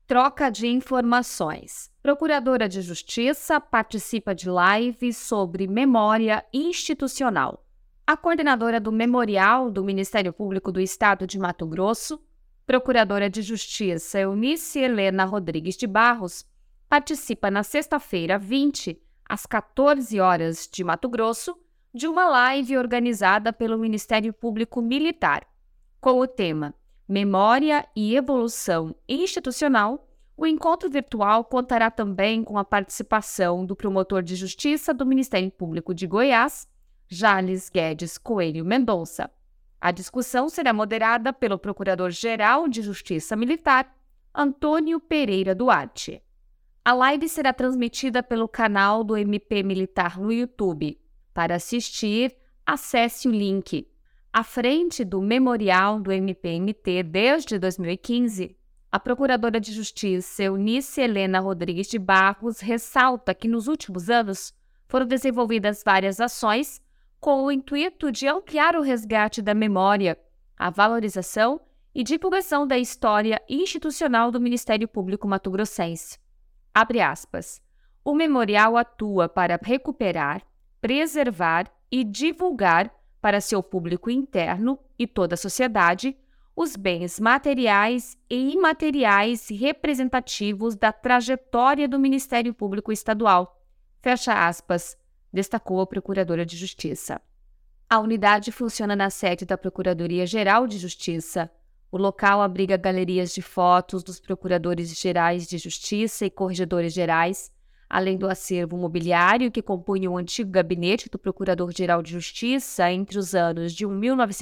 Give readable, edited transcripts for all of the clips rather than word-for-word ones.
Troca de informações. Procuradora de Justiça participa de live sobre memória institucional. A coordenadora do Memorial do Ministério Público do Estado de Mato Grosso, Procuradora de Justiça Eunice Helena Rodrigues de Barros, participa na sexta-feira 20, às 14 horas de Mato Grosso, de uma live organizada pelo Ministério Público Militar, com o tema Memória e Evolução Institucional. O encontro virtual contará também com a participação do promotor de justiça do Ministério Público de Goiás, Jales Guedes Coelho Mendonça. A discussão será moderada pelo Procurador-Geral de Justiça Militar, Antônio Pereira Duarte. A live será transmitida pelo canal do MP Militar no YouTube. Para assistir, acesse o link. À frente do Memorial do MPMT desde 2015, a Procuradora de Justiça Eunice Helena Rodrigues de Barros ressalta que nos últimos anos foram desenvolvidas várias ações com o intuito de ampliar o resgate da memória, a valorização e divulgação da história institucional do Ministério Público mato-grossense. Abre aspas. O memorial atua para recuperar, preservar e divulgar para seu público interno e toda a sociedade os bens materiais e imateriais representativos da trajetória do Ministério Público Estadual. Fecha aspas, destacou a Procuradora de Justiça. A unidade funciona na sede da Procuradoria-Geral de Justiça. O local abriga galerias de fotos dos Procuradores-Gerais de Justiça e Corregedores Gerais, além do acervo mobiliário que compunha o antigo gabinete do Procurador-Geral de Justiça entre os anos de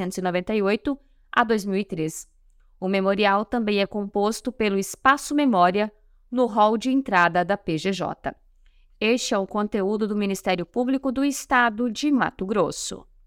1998 a 2003. O memorial também é composto pelo Espaço Memória no hall de entrada da PGJ. Este é o conteúdo do Ministério Público do Estado de Mato Grosso.